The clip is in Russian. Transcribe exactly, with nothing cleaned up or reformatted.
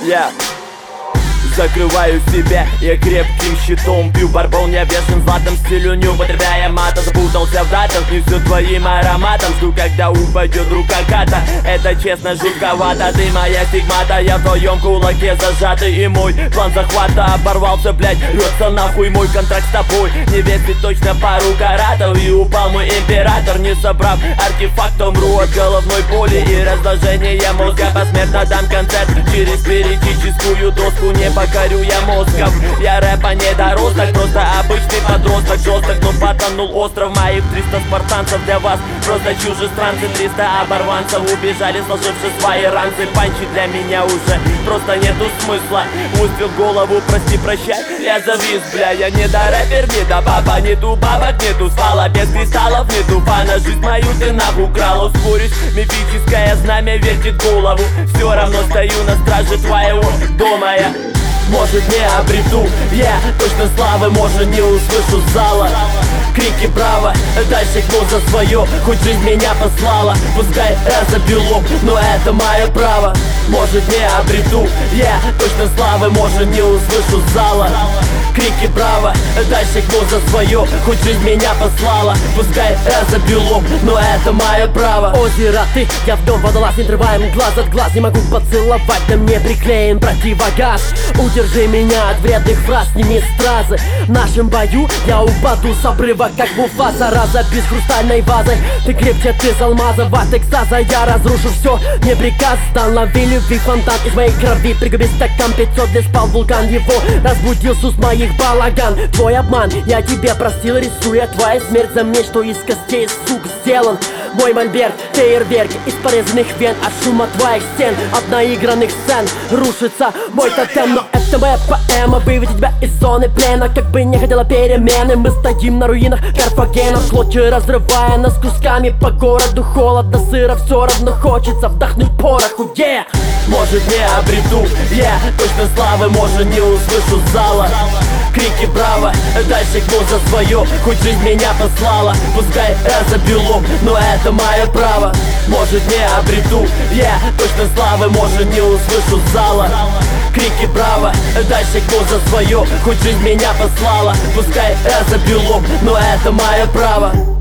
Я закрываю себя, я крепким щитом пью барбон, я вешен златом стилю, не употребляя мата. Запутался в датах, несу твоим ароматом. Жду, когда упадет рука ката. Это честно жутковато, ты моя стигмата. Я в твоем кулаке зажатый, и мой план захвата оборвался, блять, рвется нахуй мой контракт с тобой. Не весит точно пару каратов, и упал мой император, не собрав артефакт. Умру от головной боли и разложения мозга. Посмертно дам концерт через спиритическую доску. Не покорю я мозгом, я рэпа недоросток, просто обычный подросток. Жесток, но потонул остров моих триста спартанцев. Для вас просто чужестранцы, триста оборванцев убежали, сложивши свои ранцы. Панчи для меня уже просто нету смысла. Выстрел в голову, прости, прощай, я завис, бля. Я не до рэпер, не до баба, нету бабок, нету ствола, без кристаллов, нету фана. Жизнь мою ты нахуй украл, ускорюсь, мифическое знамя вертит голову. Все равно стою на страже твоего дома я. Может не обрету я точно славы, может не услышу зала крики браво, дальше гну за свое. Хоть жизнь меня послала, пускай разобью, но это мое право. Может не обрету я точно славы, может не услышу зала крики браво, дальше гну за свое. Хоть жизнь меня послала, пускай разобью, но это мое право. Озеро ты, я в дом водолаз, не отрываем глаз от глаз. Не могу поцеловать, да мне приклеен противогаз. Удержи меня от вредных фраз, сними стразы. В нашем бою я упаду с обрыва, как Муфаса. Разобью с хрустальной вазой, ты крепче, ты с алмазов. От экстаза я разрушу все, не приказ. Дал лови любви фонтан из моей крови. Пригуби стакан пятьсот, где спал вулкан. Его разбудил с уст моих балаган. Твой обман, я тебе простил, рисуя твоя смерть. Заметь, что из костей, сук, сделан мой мольберт. Фейерверки из порезанных вен, от шума твоих стен, от наигранных сцен рушится мой тотем. Но это моя поэма, выведет тебя из зоны плена. Как бы не хотела перемены, мы стоим на руинах Карфагена, в клочья разрывая нас кусками. По городу холодно, сыро, все равно хочется вдохнуть пороху, yeah! Может не обрету я точно славы, может не услышу зала крики браво, дальше гну за свое. Хоть жизнь меня послала, пускай разобью, но это мое право. Может не обрету я точно славы, может не услышу зала крики браво, дальше гну за свое. Хоть жизнь меня послала, пускай разобью, но это мое право.